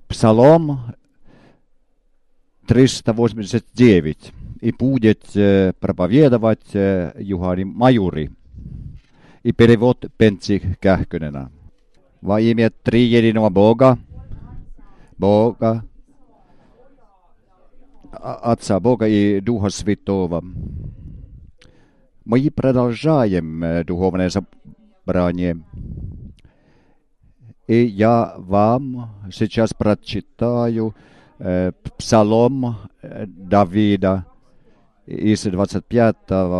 Псалом 389. И будет проповедовать Juhani Majuri. И перевод Пенци Kähkönenä. Во имя триединого Бога, Отца Бога и Духа Святого. Мы продолжаем духовное собрание. И я вам сейчас прочитаю Псалом Давида из 25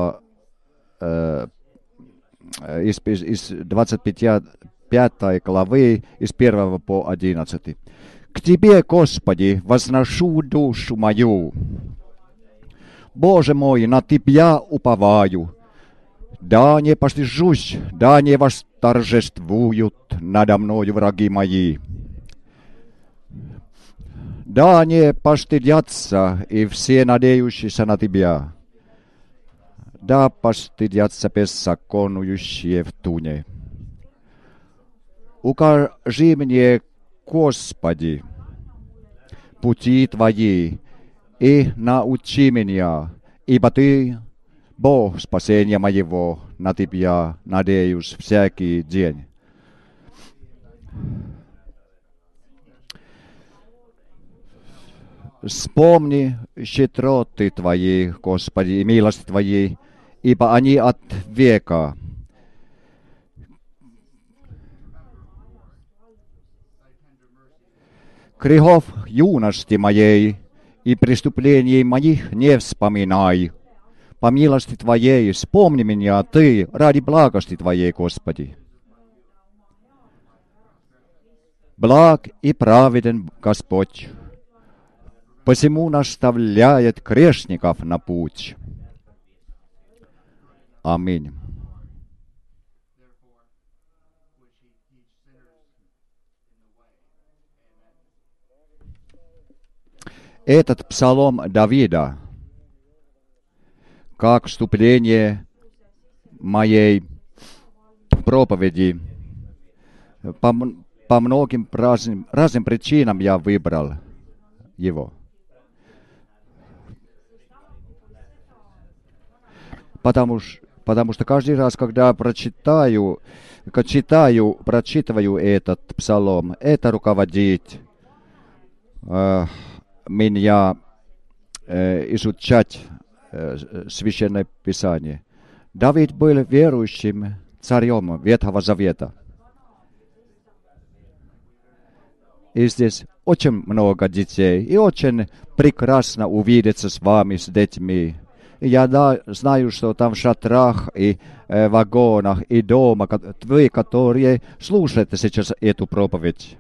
главы, из 1 по 11. «К Тебе, Господи, возношу душу мою. Боже мой, на Тебя уповаю. Да не постыжусь, да не восторжествуют надо мною враги мои. Да не постыдятся и все надеющиеся на Тебя. Да постыдятся беззаконующие в туне. Укажи мне, Господи, пути Твои, и научи меня, ибо Ты, Бог спасения моего, на Тебя надеюсь всякий день». Вспомни щедроты Твои, Господи, и милости Твои, ибо они от века. Грехов юности моей и преступлений моих не вспоминай. По милости Твоей вспомни меня, Ты, ради благости Твоей, Господи. Благ и праведен Господь, посему наставляет грешников на путь. Аминь. Этот псалом Давида, как вступление моей проповеди, по многим разным причинам я выбрал его. Потому что каждый раз, когда прочитываю этот псалом, это руководит меня изучать Священное Писание. Давид был верующим царем Ветхого Завета. И здесь очень много детей, и очень прекрасно увидеться с вами, с детьми. И я знаю, что там в шатрах и вагонах и дома, вы, которые слушаете сейчас эту проповедь.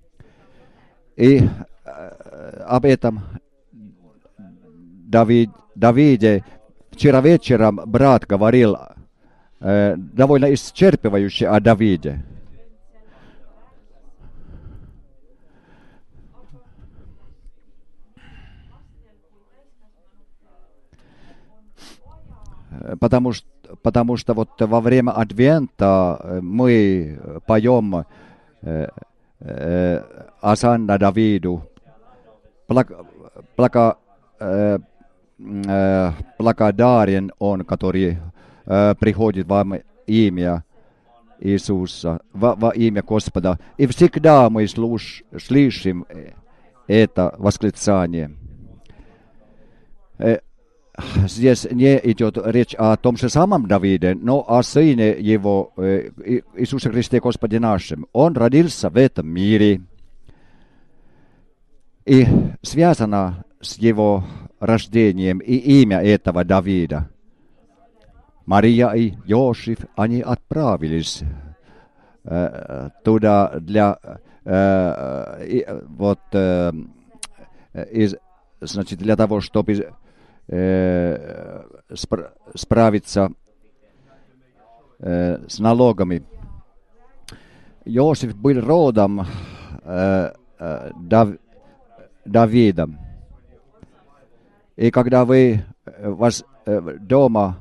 И об этом Давиде вчера вечером брат говорил довольно исчерпывающе о Давиде. Потому что вот во время Адвента мы поем Асанна Давиду, благодарен Он, который приходит во имя Иисуса, во имя Господа. И всегда мы слышим это восклицание. Здесь не идет речь о том же самом Давиде, но о Сыне Его, Иисусе Христе Господе нашем. Он родился в этом мире. И связано с Его рождением и имя этого Давида. Мария и Иосиф, они отправились туда для того, чтобы справиться с налогами. Иосиф был родом Давидом. И когда вы дома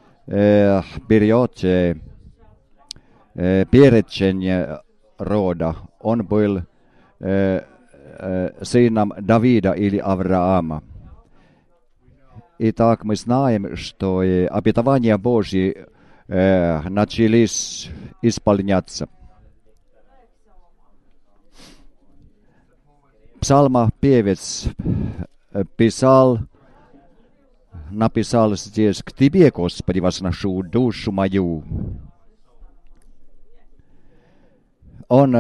берете перечень рода, он был сыном Давида или Авраама. Итак, мы знаем, что обетования Божьи начались исполняться. Псалмопевец написал здесь: «К Тебе, Господи, возношу душу мою». Он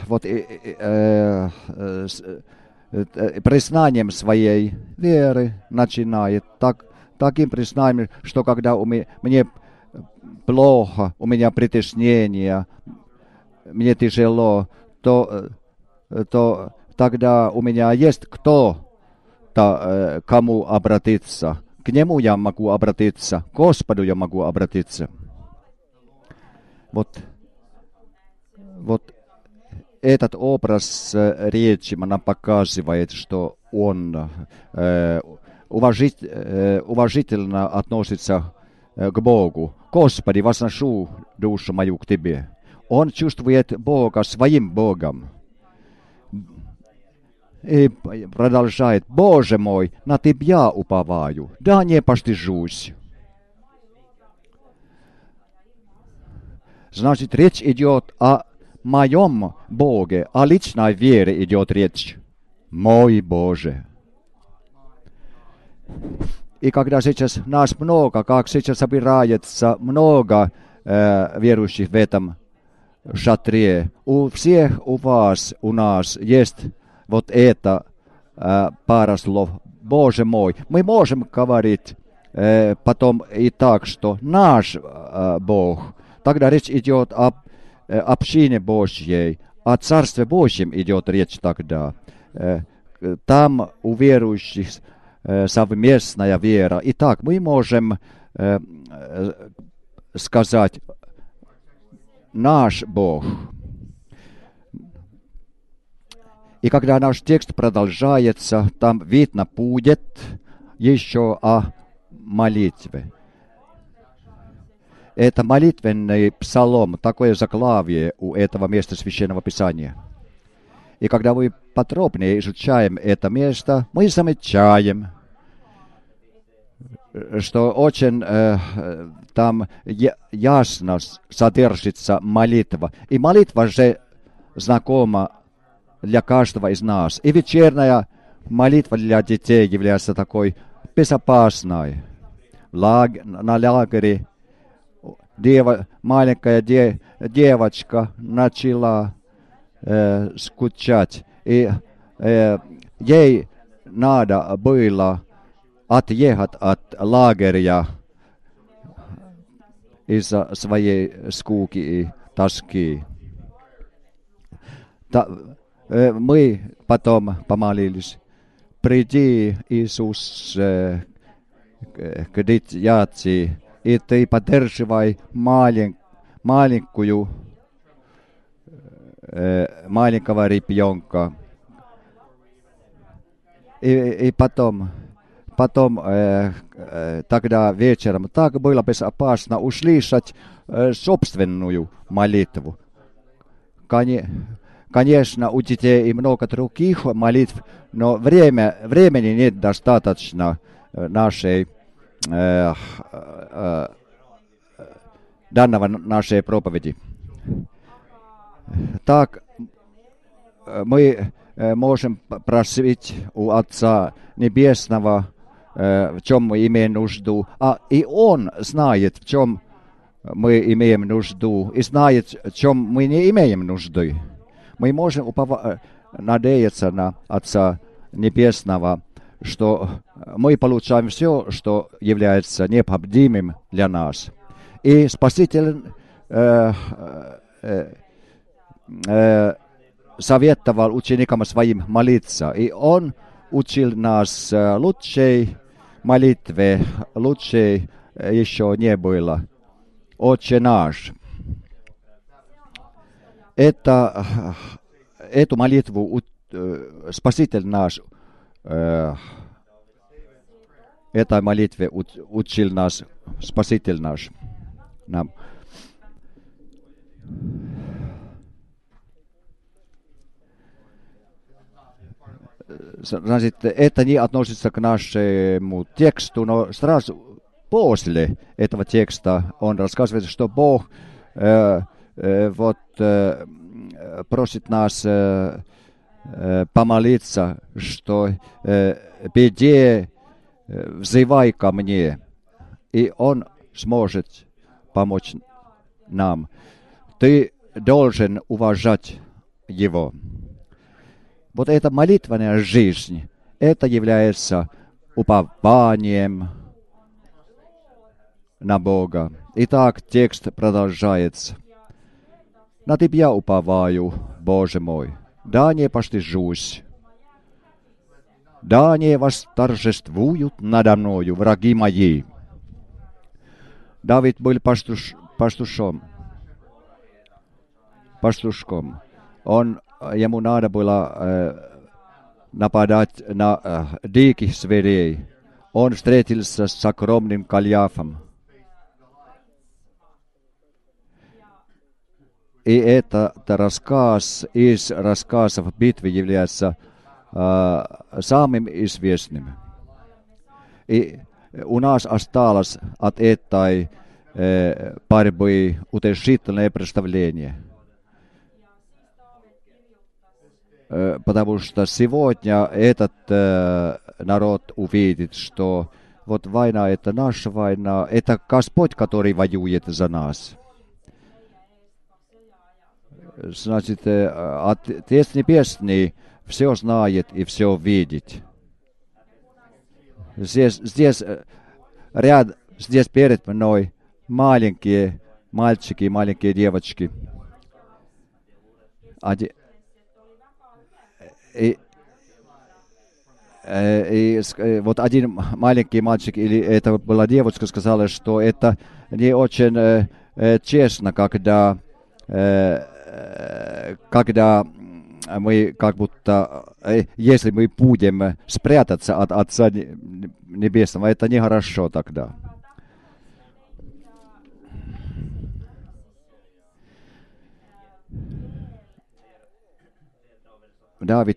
признанием своей веры начинает, таким признанием, что когда мне плохо, у меня притеснение, мне тяжело, то тогда у меня есть кто-то, кому обратиться. К Нему я могу обратиться, к Господу я могу обратиться. Вот этот образ речи нам показывает, что он уважительно относится к Богу. «Господи, возношу душу мою к Тебе». Он чувствует Бога своим Богом. И продолжает: «Боже мой, на Тебя уповаю, да не постыжусь». Значит, речь идет о моем Боге, о личной вере идет речь. Мой Боже. И когда сейчас нас много, как сейчас собирается много верующих в этом шатре, у всех у вас, у нас есть вот это пара слов. Боже мой, мы можем говорить потом и так, что наш Бог. Тогда речь идет об общине Божьей, о Царстве Божьем идет речь тогда. Там у верующих совместная вера. Итак, мы можем сказать: наш Бог. И когда наш текст продолжается, там видно будет еще о молитве. Это молитвенный псалом, такое заглавие у этого места Священного Писания. И когда мы подробнее изучаем это место, мы замечаем, что очень там ясно содержится молитва. И молитва же знакома для каждого из нас. И вечерняя молитва для детей является такой безопасной. На лагере маленькая девочка начала скучать, и ей надо было отъехать от лагеря из-за своей скуки и тоски. Мы потом помолились: приди, Иисус, к дитяти, и ты поддерживай маленького ребенка. И потом тогда вечером так было безопасно услышать собственную молитву. Конечно, у детей и много других молитв, но времени нет достаточно нашей нашей проповеди. Так мы можем просить у Отца Небесного, в чем мы имеем нужду, и Он знает, в чем мы имеем нужду, и знает, в чем мы не имеем нужды. Мы можем надеяться на Отца Небесного, что мы получаем все, что является необходимым для нас. И Спаситель советовал ученикам своим молиться, и Он учил нас лучшей молитве, лучшей еще не было. Отче наш. Эту молитву Спаситель наш этой молитве учил нас Спаситель наш. Нам. значит, это не относится к нашему тексту, но сразу после этого текста он рассказывает, что Бог просит нас помолиться, что беде взывай ко мне, и Он сможет помочь нам. Ты должен уважать Его. Вот эта молитвенная жизнь, это является упованием на Бога. Итак, текст продолжается. На Тебя уповаю, Боже мой, да не постыжусь, да не восторжествуют надо мною враги мои. Давид был пастушком. Ему надо было нападать на диких зверей. Он встретился с огромным Голиафом. И этот рассказ из рассказов битвы является самым известным. И у нас осталось от этой борьбы утешительное представление. Потому что сегодня этот народ увидит, что вот война — это наша война, это Господь, который воюет за нас. Значит, Отец Небесный все знает и все видит. Здесь перед мной маленькие мальчики и маленькие девочки. Вот один маленький мальчик, или это была девочка, сказала, что это не очень честно, когда мы как будто, если мы будем спрятаться от Отца Небесного, это нехорошо тогда. Давид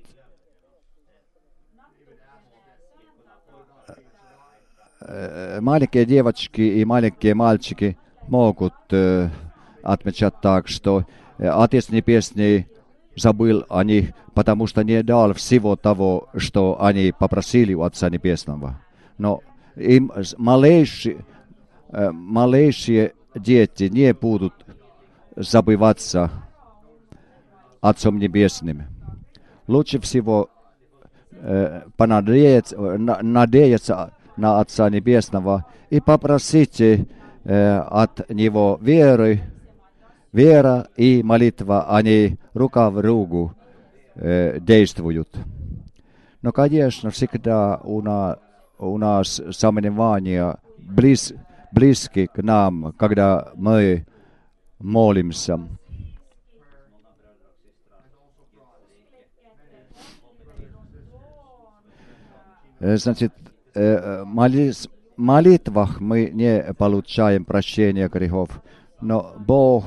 маленькие девочки и маленькие мальчики могут отмечать так, что Отец Небесный забыл о них, потому что не дал всего того, что они попросили у Отца Небесного. Но им малейшие дети не будут забываться Отцом Небесным. Лучше всего надеяться на Отца Небесного и попросите от Него веры. Вера и молитва, они рука в руку действуют. Но, конечно, всегда у нас сомнения близки к нам, когда мы молимся. Значит, в молитвах мы не получаем прощения грехов, но Бог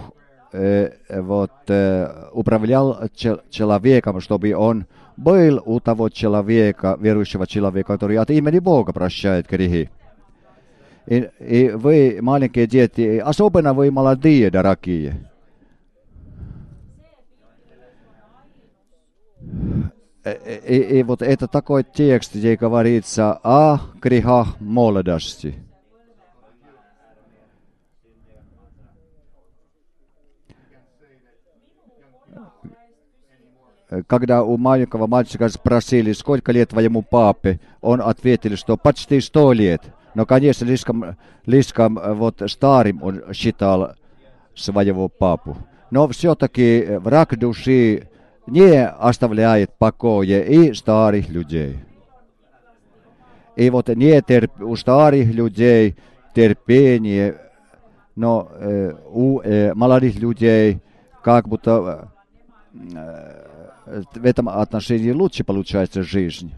управлял человеком, чтобы он был у того человека, верующего человека, который от имени Бога прощает грехи. И вы, маленькие дети, особенно вы, молодые, дорогие, и вот это такой текст, где говорится о грехах молодости. Когда у маленького мальчика спросили, сколько лет твоему папе, он ответил, что почти 100 лет. Но, конечно, слишком старым он считал своего папу. Но все-таки враг души не оставляет покоя и старых людей. И вот у старых людей терпение, но у молодых людей как будто в этом отношении лучше получается жизнь.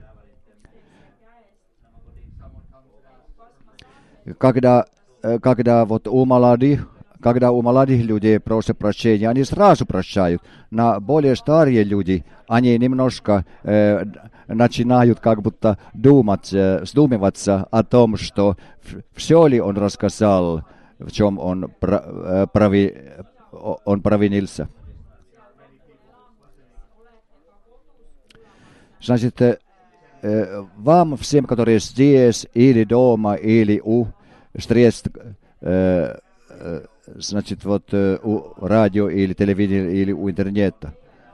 Когда вот у молодых когда у молодых людей просят прощения, они сразу прощают. На более старые люди, они немножко начинают как будто вздумываться о том, что все ли он рассказал, в чем он провинился. Значит, вам всем, которые здесь, или дома, или у средств, значит, вот у радио или телевидения, или у интернета.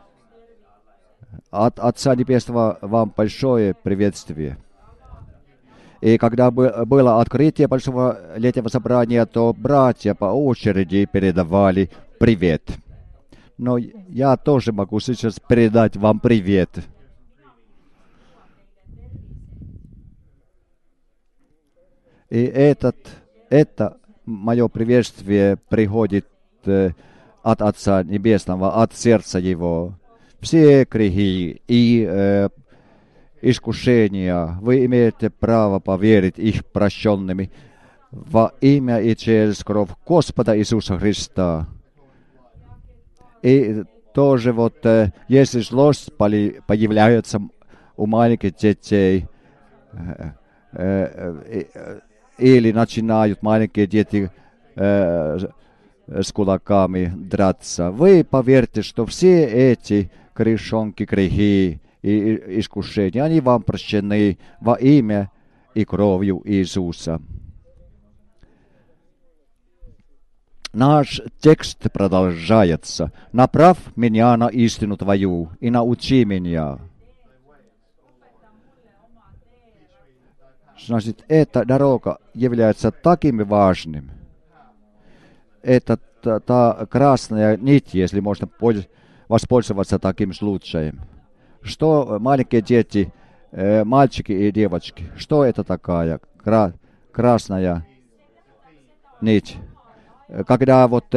От Отца Небесного вам большое приветствие. И когда было открытие Большого летнего собрания, то братья по очереди передавали привет. Но я тоже могу сейчас передать вам привет. И это мое приветствие приходит от Отца Небесного, от сердца Его. Все грехи и искушения, вы имеете право поверить их прощенными во имя и через кровь Господа Иисуса Христа. И тоже вот, если злость появляется у маленьких детей, или начинают маленькие дети с кулаками драться, вы поверьте, что все эти грешонки, грехи и искушения, они вам прощены во имя и кровью Иисуса. Наш текст продолжается. «Направь меня на истину Твою и научи меня». Значит, эта дорога является таким важным. Это та красная нить, если можно воспользоваться таким случаем. Что маленькие дети, мальчики и девочки, что это такая красная нить? Когда вот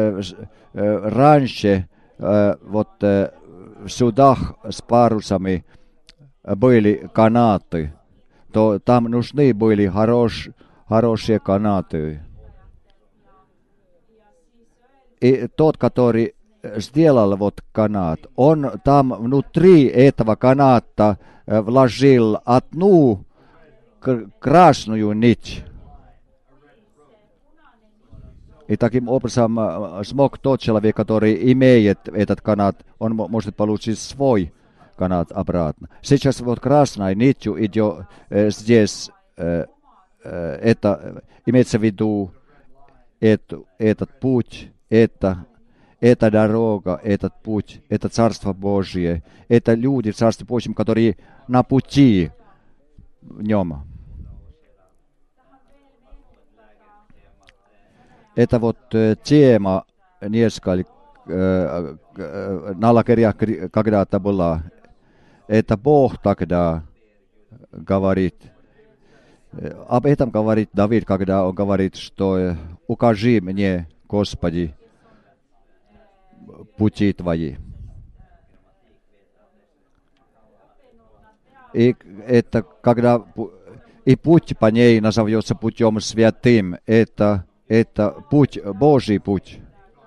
раньше вот в судах с парусами были канаты, то там нужны были хорошие канаты. И тот, который сделал вот канат, он там внутри этого каната вложил одну красную нить. И таким образом смог тот человек, который имеет этот канат, он может получить свой канат обратно. Сейчас вот красной нитью идет здесь, это имеется в виду этот путь, эта дорога, этот путь, это Царство Божие, это люди в Царстве Божьем, которые на пути в нем. Это вот тема несколько на лагерях когда-то была. Это Бог тогда говорит. Об этом говорит Давид, когда он говорит, что «Укажи мне, Господи, пути Твои». И это когда и путь по ней назовется путем святым. Это путь, Божий путь.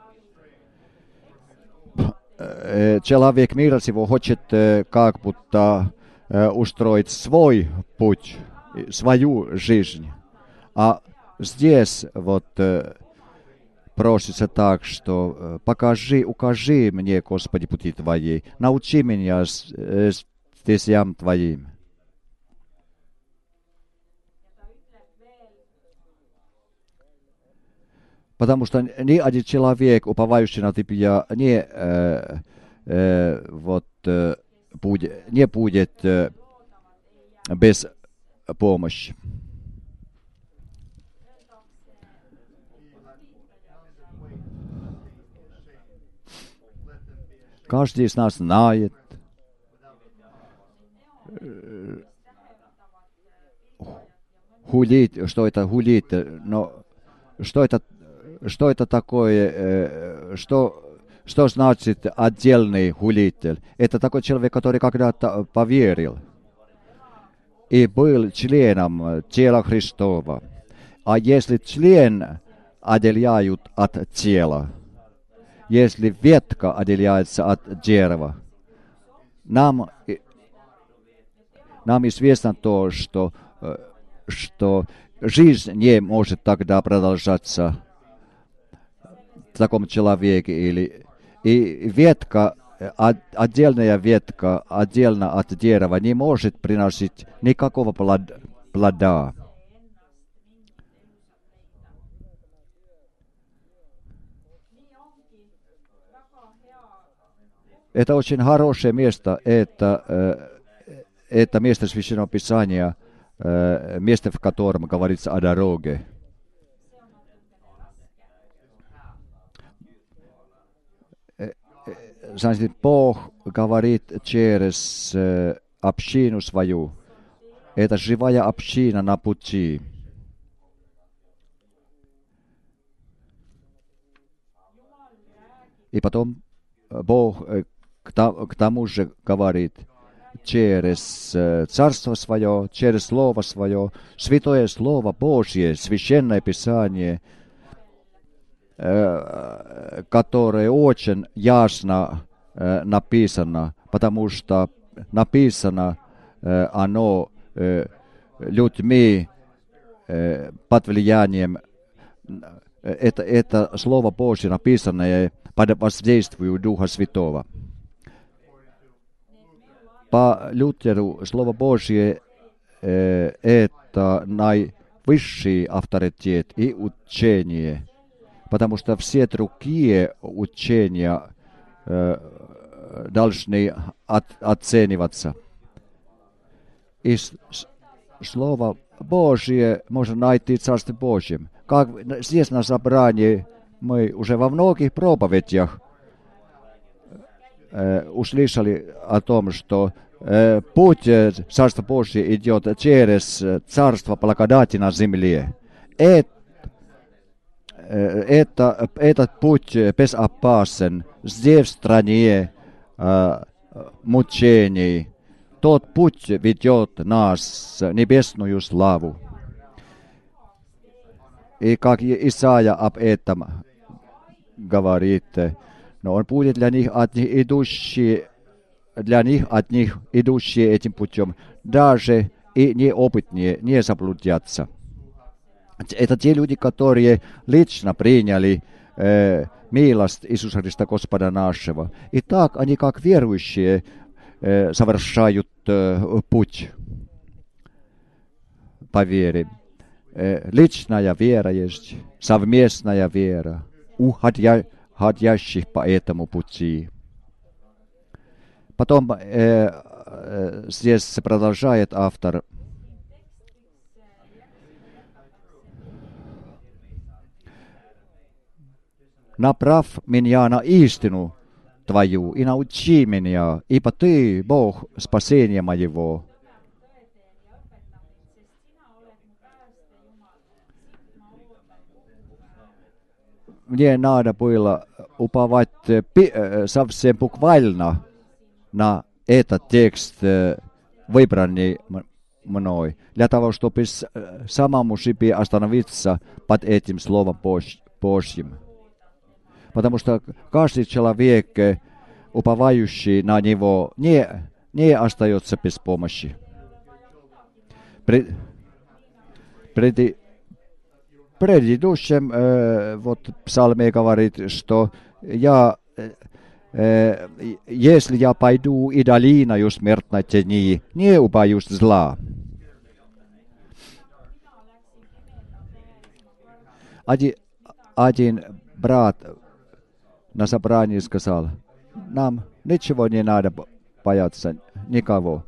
Человек мира сего хочет как будто устроить свой путь, свою жизнь. А здесь вот просится так, что укажи мне, Господи, пути Твои, научи меня стезям Твоим. Потому что ни один человек, уповающий на Тебя, не будет без помощи. Каждый из нас знает, что это хулит, но что это такое, что значит отдельный хулитель? Это такой человек, который когда-то поверил и был членом тела Христова. А если член отделяют от тела. Если ветка отделяется от дерева, нам известно то, что жизнь не может тогда продолжаться в таком человеке. И ветка, отдельная ветка, отдельно от дерева, не может приносить никакого плода. Это очень хорошее место, это место Священного Писания, место, в котором говорится о дороге. Значит, Бог говорит через общину свою. Это живая община на пути. И потом Бог к тому же говорит через Царство Свое, через Слово Свое, Святое Слово Божье, Священное Писание, которое очень ясно написано, потому что написано оно людьми под влиянием, это Слово Божье, написанное под воздействием Духа Святого. По Лютеру Слово Божье это наивысший авторитет и учение, потому что все другие учения должны оцениваться. И Слово Божье можно найти в Царстве Божьем. Как здесь на собрании мы уже во многих проповедях услышали о том, что путь Царства Божьего идет через Царство благодати на земле. Этот путь безопасен здесь, в стране мучений. Тот путь ведет нас в небесную славу. И как Исаия об этом говорит, но он будет для них идущие этим путем, даже и неопытнее не заблудятся. Это те люди, которые лично приняли милость Иисуса Христа Господа нашего. И так они, как верующие, совершают путь по вере. Личная вера есть, совместная вера у ходящих по этому пути. Потом здесь продолжает автор. Направь меня на истину Твою и научи меня, ибо Ты, Бог, спасения моего. Мне надо было уповать совсем буквально на этот текст, выбранный мной, для того, чтобы самому себе остановиться под этим Словом Божьим. Потому что каждый человек, уповающий на него, не остается без помощи. Предыдущем в псалме говорит, что если я пойду и долиною смертной тени, не убоюсь зла. Один брат на собрании сказал, нам ничего не надо бояться, никого.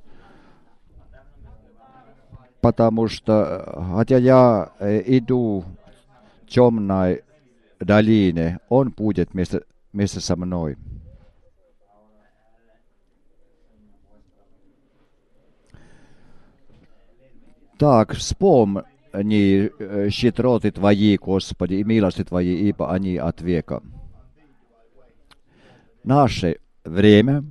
Потому что, хотя я иду в темной долине, он будет вместе со мной. Так, вспомни щедроты Твои, Господи, и милости Твои, ибо они от века. Наше время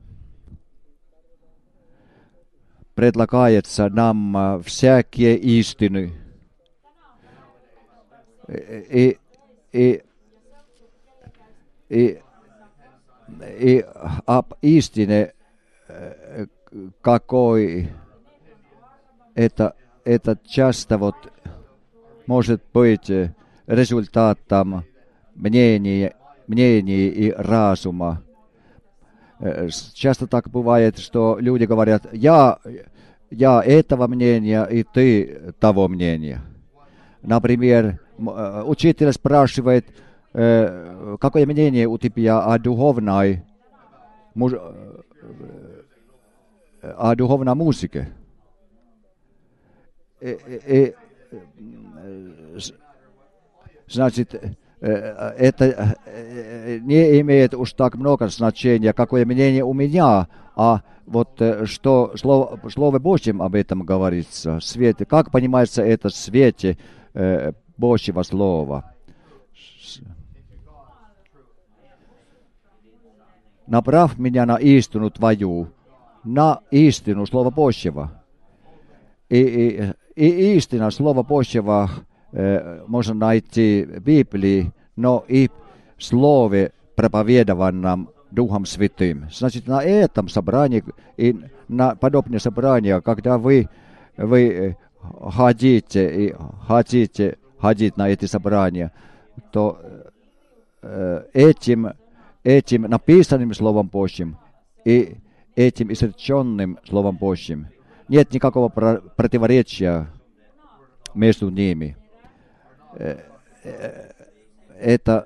предлагается нам всякие истины. И и об истине, какой это часто вот может быть результатом мнений и разума. Часто так бывает, что люди говорят: я этого мнения, и ты того мнения. Например, учитель спрашивает: какое мнение у тебя о духовной музыке? Значит, это не имеет уж так много значения, какое мнение у меня, а вот что Слово Божьем об этом говорится, в свете, как понимается это в свете Божьего Слова. Направь меня на истину Твою, на истину Слова Божьего. И истина Слова Божьего можно найти в Библии, но и в Слове, проповедованном Духом Святым. Значит, на этом собрании и на подобные собрания, когда вы хотите ходить на эти собрания, то этим написанным Словом Божьим и этим изреченным Словом Божьим нет никакого противоречия между ними. Это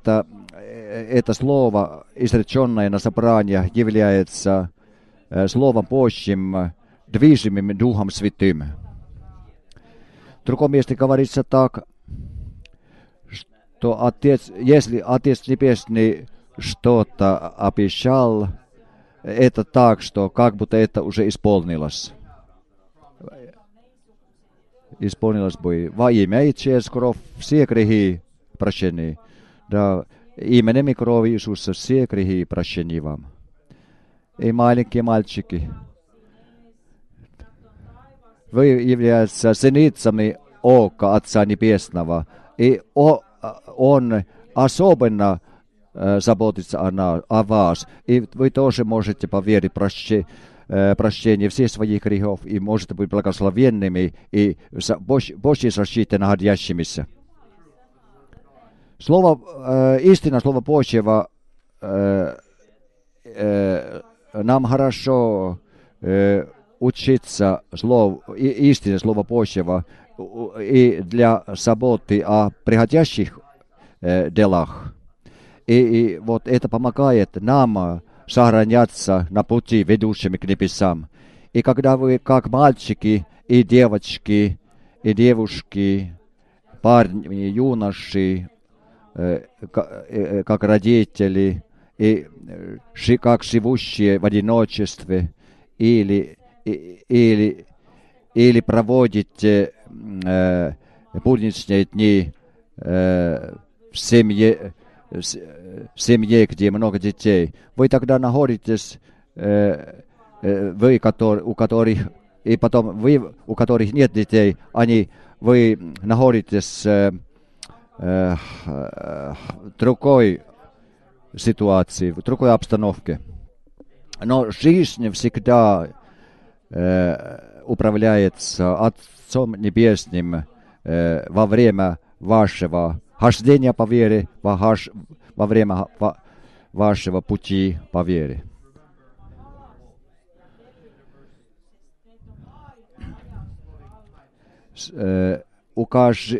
слово, изреченное на собраниях, является Словом Божьим, движимым Духом Святым. В другом месте говорится так, что если Отец Небесный что-то обещал, это так, что как будто это уже исполнилось. Исполнилось бы во имя и через кровь все грехи прощены. Да, именем и крови Иисуса все грехи прощены вам. И маленькие мальчики, вы являетесь синицами ока Отца Небесного, и Он особенно заботится о вас, и вы тоже можете поверить прощение всех своих грехов и можете быть благословенными и Божьей защитой находящимися. Истина Слова Божьего нам хорошо учиться истине Слова Божьего и для заботы о приходящих делах. И вот это помогает нам сохраняться на пути, ведущими к небесам. И когда вы, как мальчики и девочки, и девушки, парни, юноши, как родители, и как живущие в одиночестве, или проводите будничные дни в семье, где много детей, вы тогда находитесь, у которых нет детей, вы находитесь в другой ситуации, в другой обстановке. Но жизнь всегда управляется Отцом Небесным во время вашего хождения по вере, во время вашего пути по вере. Укажи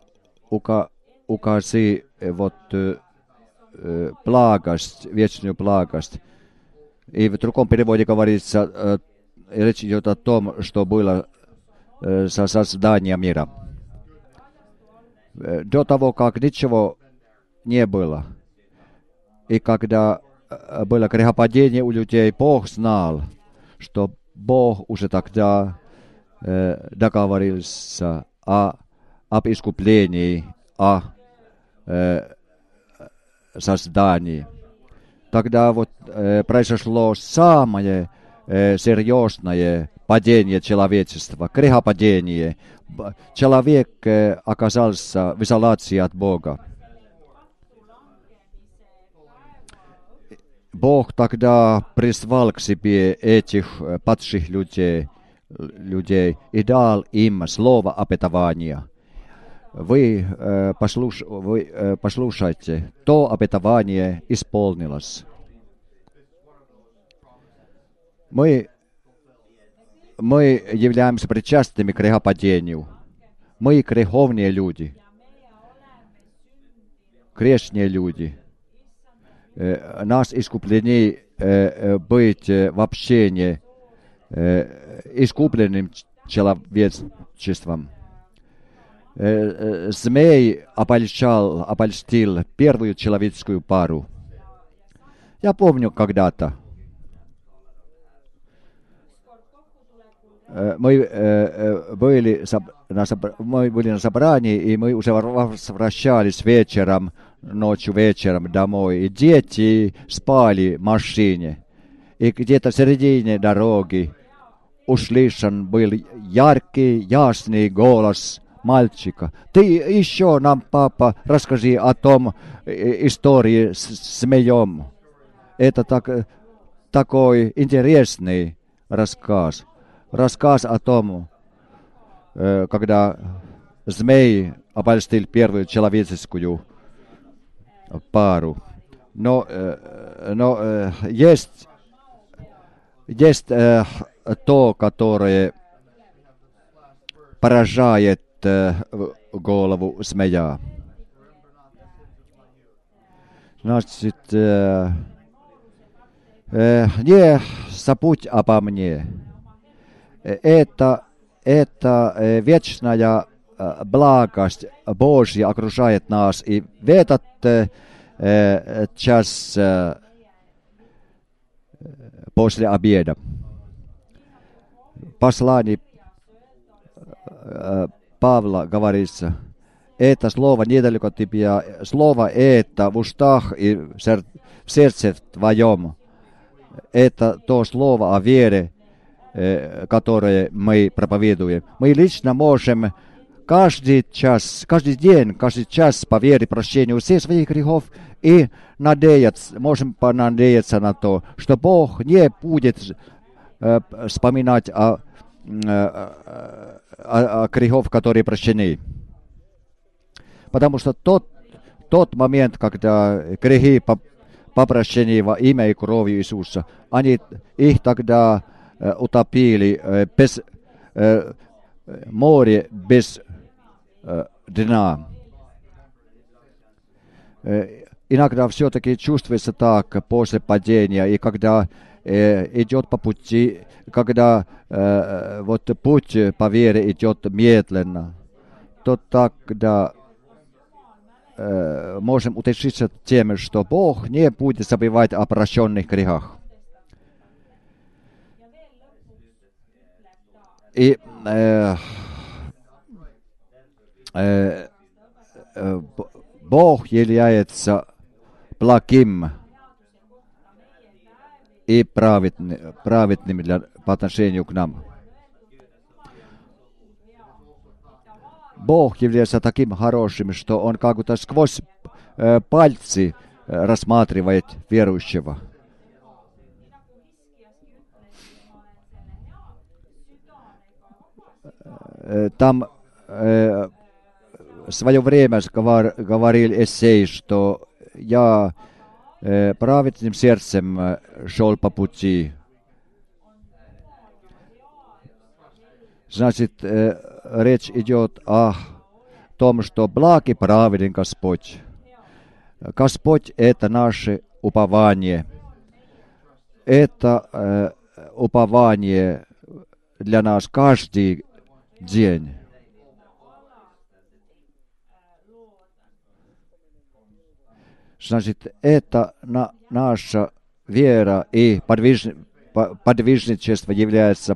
благость, вечную благость. И в другом переводе говорится, речь идет о том, что было со созданием мира. До того, как ничего не было, и когда было грехопадение у людей, Бог знал, что Бог уже тогда договорился об искуплении, о создании. Тогда вот произошло самое серьезное падение человечества, грехопадение. Человек оказался в изоляции от Бога. Бог тогда призвал к себе этих падших людей и дал им слово обетования. Вы послушайте, то обетование исполнилось. Мы являемся причастными к грехопадению. Мы греховные люди, грешные люди. Нас искупление быть в общении искупленным человечеством. Змей обольстил первую человеческую пару. Я помню когда-то. Мы были на собрании, и мы уже возвращались ночью вечером домой. И дети спали в машине. И где-то в середине дороги услышан был яркий, ясный голос мальчика. Ты еще нам, папа, расскажи о том истории с змеем. Это такой интересный рассказ. Рассказ о том, когда змей обольстил первую человеческую пару. Но есть то, которое поражает голову змея. Значит, не забудь обо мне. Это вечная благость Божья окружает нас. И в этот час после обеда послание Павла говорится, это слово недалеко от тебя, слово это в устах и в сердце твоем, это то слово о вере, которое мы проповедуем. Мы лично можем каждый час по вере прощению всех своих грехов и можем понадеяться на то, что Бог не будет вспоминать о грехов, которые прощены. Потому что тот момент, когда грехи попрощены во имя и кровью Иисуса, их тогда утопили без море, без дна. Иногда все-таки чувствуется так после падения, и когда идет по пути, когда путь по вере идет медленно, то тогда можем утешиться тем, что Бог не будет забывать о прощенных грехах. И Бог является благим и праведным по отношению к нам. Бог является таким хорошим, что Он как будто сквозь пальцы рассматривает верующего. Там в свое время говорил Эссей, что я праведным сердцем шел по пути. Значит, речь идет о том, что благ и праведен Господь. Господь — это наше упование. Это упование для нас каждый день. Значит, это наша вера и подвижничество является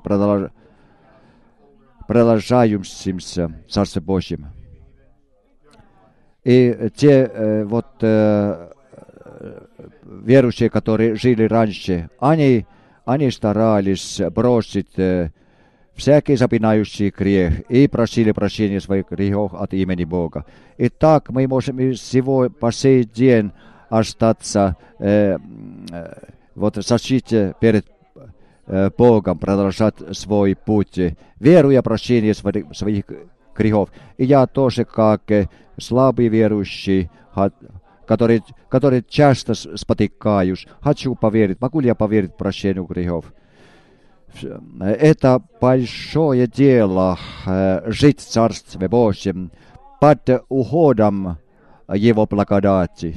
продолжающимся Царством Божьим. И те верующие, которые жили раньше, они старались бросить всякий запинающий грех и просили прощения своих грехов от имени Бога. И так мы можем по сей день остаться, вот зачить перед Богом, продолжать свой путь, веруя в прощение своих грехов. И я тоже, как слабый верующий, который часто спотыкаюсь, хочу поверить. Могу ли я поверить в прощение грехов? Это большое дело жить в Царстве Божьем под уходом Его благодати.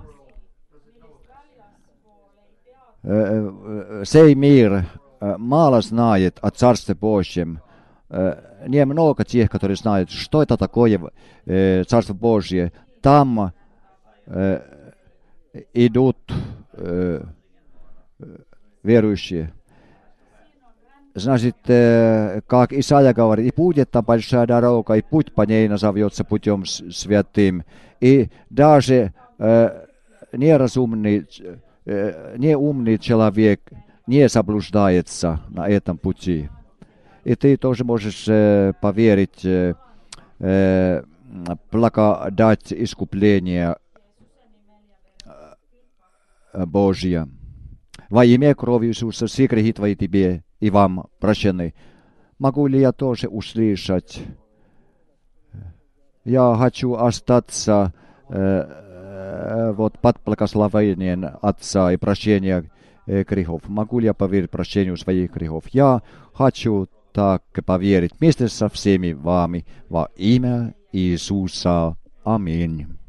Сей мир мало знает о Царстве Божьем. Немного тех, которые знают, что это такое Царство Божье. Там идут верующие. Значит, как Исаия говорит, и будет там большая дорога, и путь по ней назовется путем святым. И даже неумный человек не заблуждается на этом пути. И ты тоже можешь поверить благодать искупления Божья. Во имя крови Иисуса все грехи твои тебе и вам прощены. Могу ли я тоже услышать? Я хочу остаться вот под благословением Отца и прощения грехов. Могу ли я поверить прощению своих грехов? Я хочу так поверить вместе со всеми вами во имя Иисуса. Аминь.